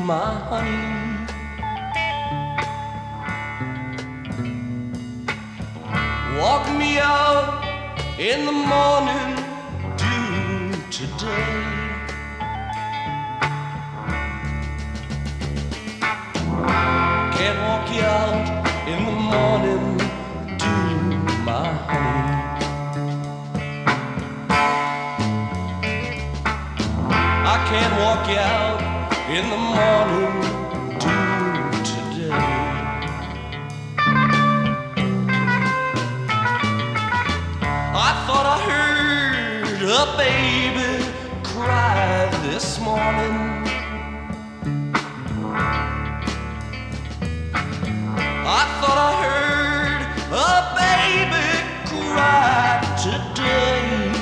my honey. Walk me out in the morning dew today. Can't walk you out in the morning dew, my honey. I can't walk you out in the morning dew today. I thought I heard a baby cry this morning. I thought I heard a baby cry today.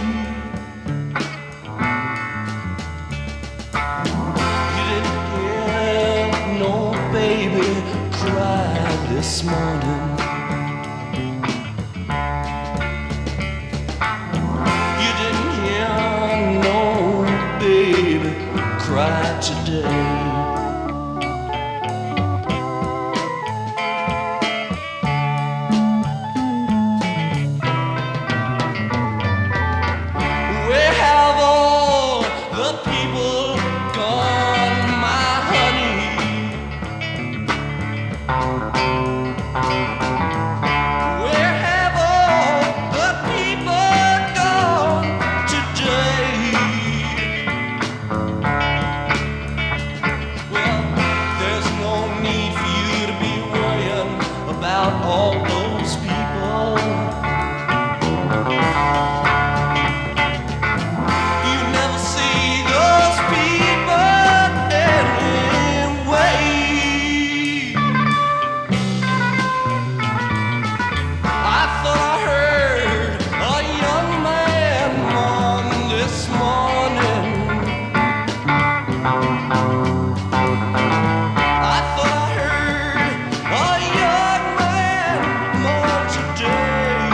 You didn't hear no baby cry this morning. You didn't hear no baby cry today. All those people, you never see those people anyway. I thought I heard a young man mourn this morning. I thought I heard a young man mourn today.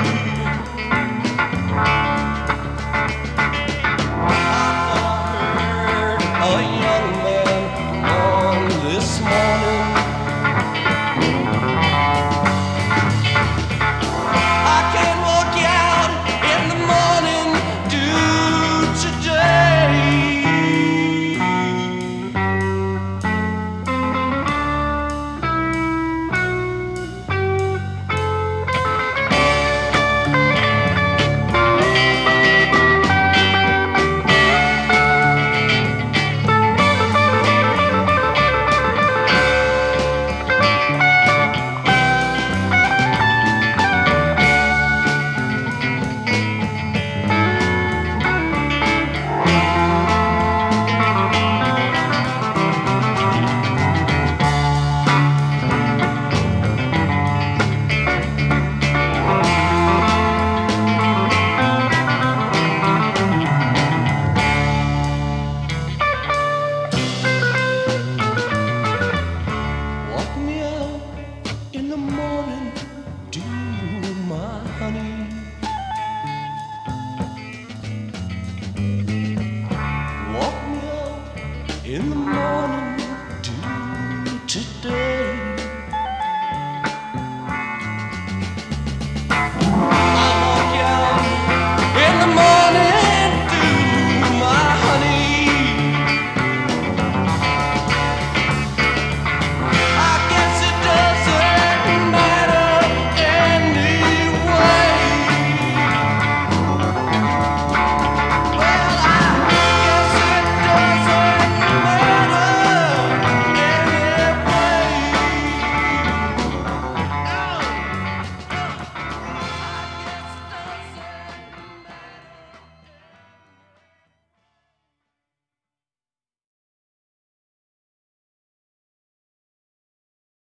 I thought I heard a young man mourn this morning. I can't walk you out in the morning dew today. In the morning